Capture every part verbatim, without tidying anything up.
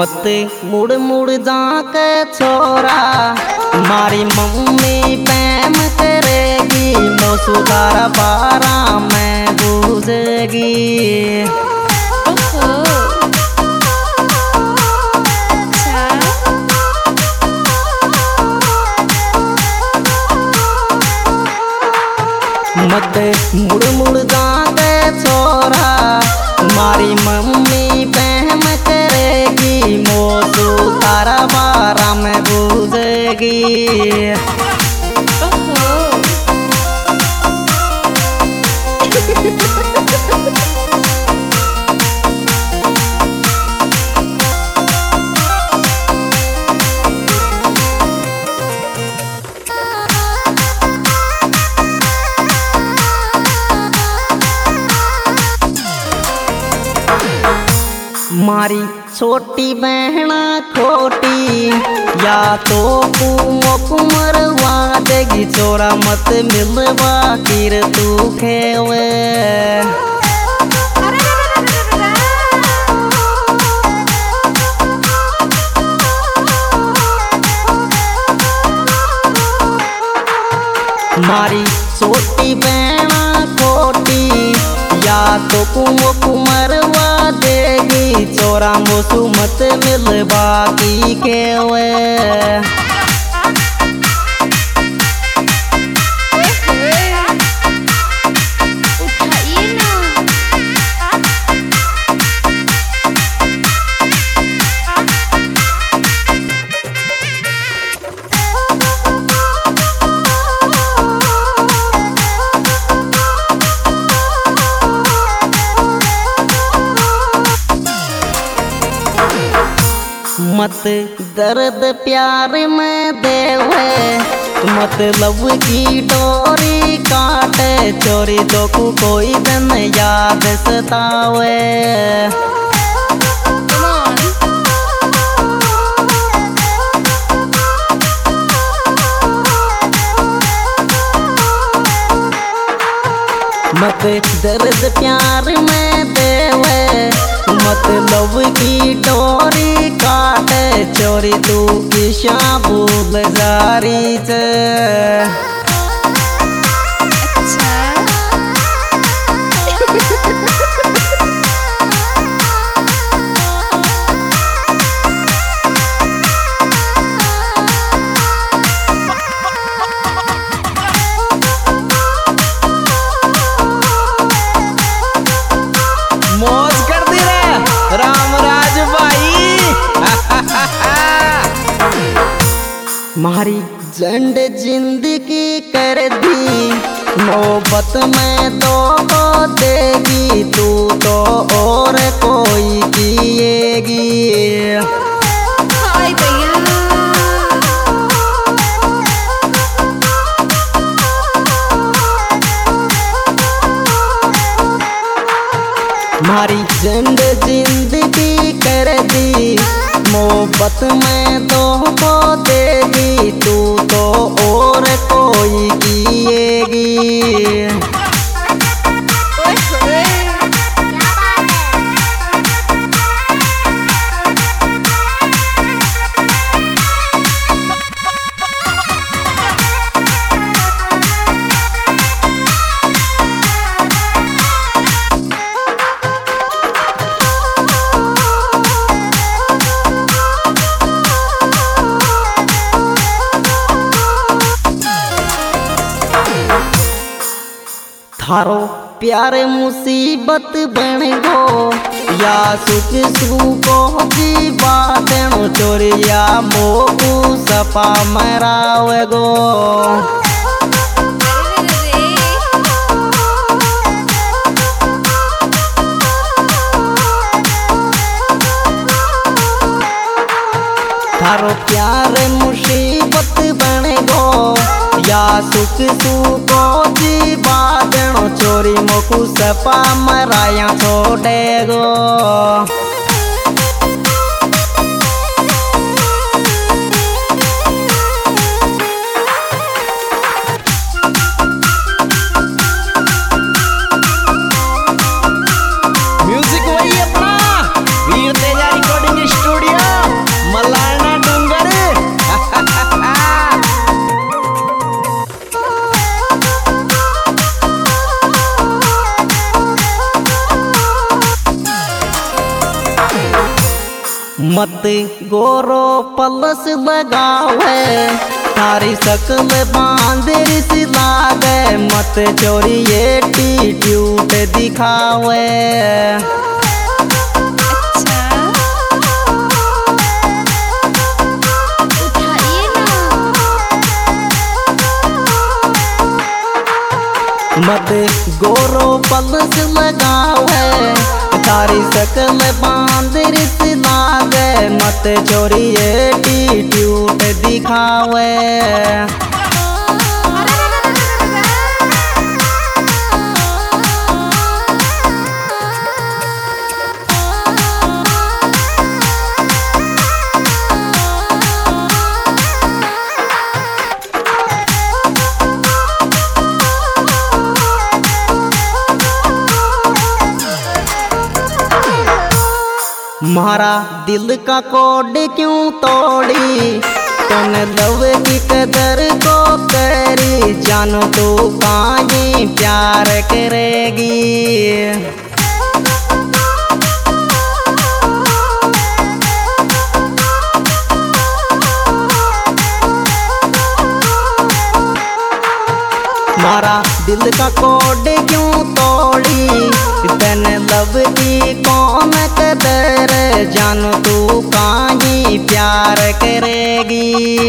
मत मुड़ मुड़ जाके छोरा मारी मम्मी प्रेम करेगी मो सुधारा बारा में बूझेगी। मत मुड़ मुड़ जाके छोरा मारी मम्मी प्रेम करेगी मोसू तारा बारा में बूझेगी। मारी छोटी बहना खोटी या तो कुमरवा देगी छोरा मत मिलवा किर तू खेवे। मारी छोटी बहना खोटी या तो कुम कुमरवा देगी चोरा मोसू मत मिलवा की केवे। मत दर्द प्यार में देवे मतलब की डोरी काटे चोरी तो को कोई दिन याद सतावे। मत दर्द प्यार में देवे मतलब की डोरी काटे चोरी तू किशा भूल जारी च। मारी जंड जिंदगी कर दी मोहब्बत में तो को देगी तू तो और कोई किएगी। मारी जंड जिंदगी कर दी मोहब्बत में तो को देगी तू तो और कोई किएगी। थारो प्यार मुसीबत बन गो या सुख सुखो की बातें चोरिया मोकू सपा मरावे गो। थारो प्यार मुसीबत बन गो या सुख सुखो की बादणो चोरी मोकू सपा मराया छोड़े गो। म्यूजिक वही अपना वीर तेजा रिकॉर्डिंग स्टूडियो। मत गोरो पलस लगावे थारी शकल बांदर सी लागे मत चोरी एटीट्यूड दिखावे। मत गोरो पलस लगावे तारी शकल बांदर सी लागे मत चोरी एटीट्यूड दिखावे। मारा दिल का कोड क्यों तोड़ी तूने लव की कदर को करी जानो तू काहे प्यार करेगी। मारा दिल का कोड क्यों तोड़ी तने लव की कौन कदर जानो तू काहे प्यार करेगी।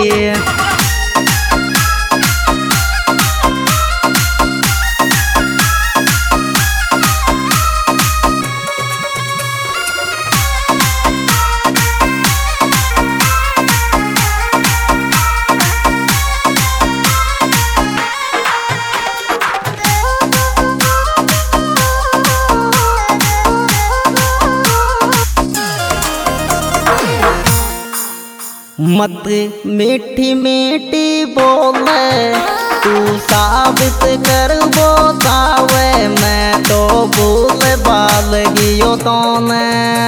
मत मीठी मीठी बोले तू साबित कर बतावे मैं तो भूल बाल गियो तो ने।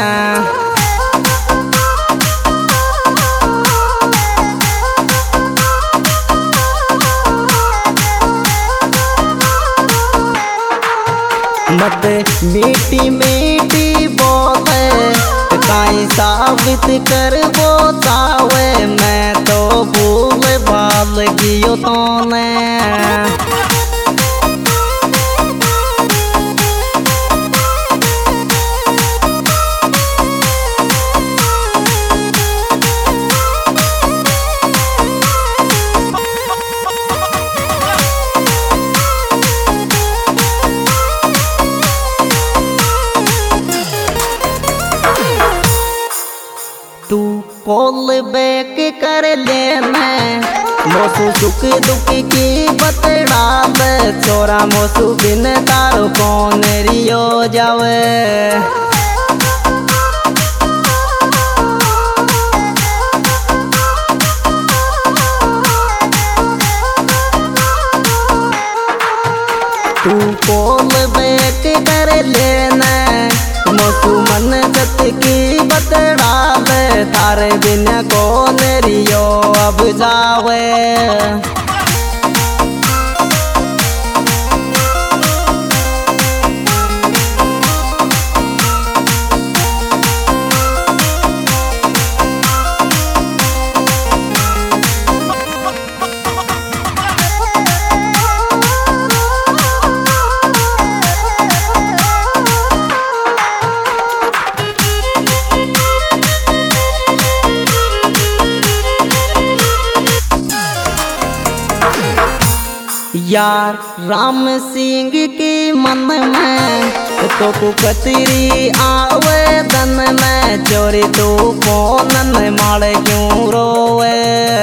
मत मीठी मीठी बोले काई साबित कर बतावे मैं तो भूल भाल गियो तो ने। तू कॉल बैक कर ले मैं मोसू सुख दुख की बतड़ाल छोरा मोसू बिन तारो कौन रियो जावे। तू कॉल बैक कर लेना मोसू मन जत की बतड़ाल थारे बिन कौन रियो अब जावे। यार राम सिंह के मन में तो कुकतरी आवेदन में चोरी तो कौन मारे क्यों रोवे।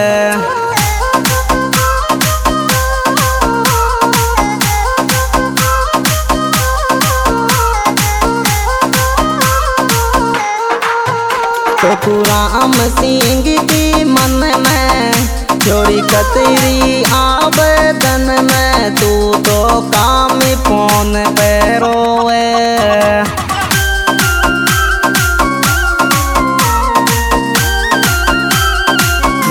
तो राम सिंह के मन में चोरी कतरी आवेदन में तू तो काम फोन पे रोवे।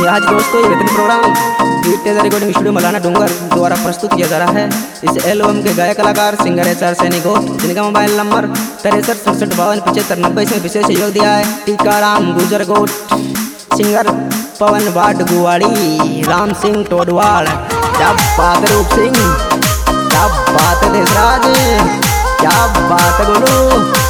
आज दोस्तों ये बेहतरीन program Teja recording studio Malana Dungar द्वारा प्रस्तुत किया जा रहा है। इस एल्बम के गायक कलाकार सिंगर एच आर सैनी घोट, जिनका मोबाइल नंबर तिरसठ सड़सठ बावन पचहत्तर नब्बे से विशेष सहयोग दिया है। टीकाराम गुजर गोट, सिंगर पवन भाट गुवाड़ी, राम सिंह टोडवाड़, क्या बात रूप सिंह, क्या बात देशराज, क्या बात गुरु।